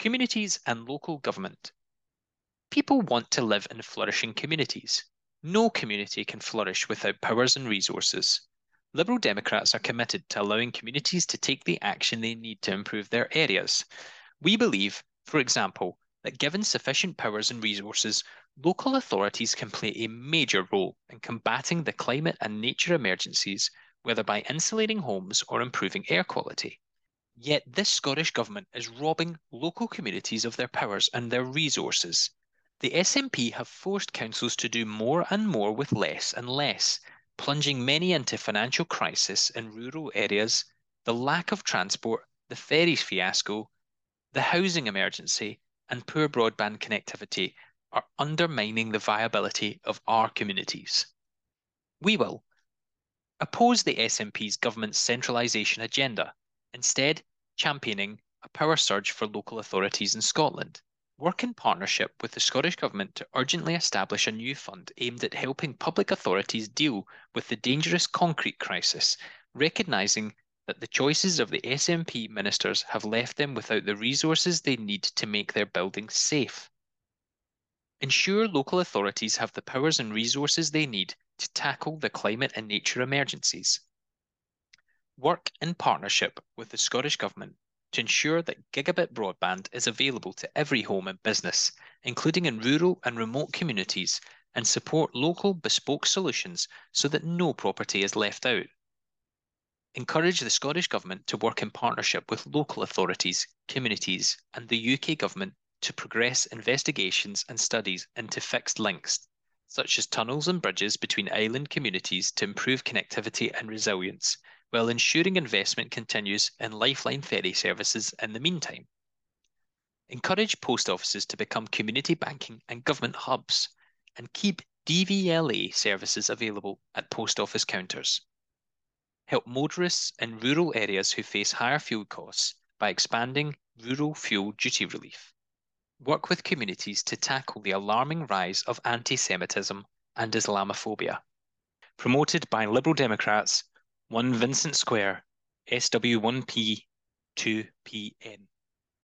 Communities and local government. People want to live in flourishing communities. No community can flourish without powers and resources. Liberal Democrats are committed to allowing communities to take the action they need to improve their areas. We believe, for example, that given sufficient powers and resources, local authorities can play a major role in combating the climate and nature emergencies, whether by insulating homes or improving air quality. Yet this Scottish Government is robbing local communities of their powers and their resources. The SNP have forced councils to do more and more with less and less, plunging many into financial crisis in rural areas, the lack of transport, the ferries fiasco, the housing emergency, and poor broadband connectivity are undermining the viability of our communities. We will oppose the SNP's government's centralisation agenda, instead championing a power surge for local authorities in Scotland. Work in partnership with the Scottish Government to urgently establish a new fund aimed at helping public authorities deal with the dangerous concrete crisis, recognising that the choices of the SNP ministers have left them without the resources they need to make their buildings safe. Ensure local authorities have the powers and resources they need to tackle the climate and nature emergencies. Work in partnership with the Scottish Government to ensure that gigabit broadband is available to every home and business, including in rural and remote communities, and support local bespoke solutions so that no property is left out. Encourage the Scottish Government to work in partnership with local authorities, communities, and the UK Government to progress investigations and studies into fixed links, such as tunnels and bridges between island communities to improve connectivity and resilience, while ensuring investment continues in lifeline ferry services in the meantime. Encourage post offices to become community banking and government hubs, and keep DVLA services available at post office counters. Help motorists in rural areas who face higher fuel costs by expanding rural fuel duty relief. Work with communities to tackle the alarming rise of anti-Semitism and Islamophobia. Promoted by Liberal Democrats, 1 Vincent Square, SW1P 2PN.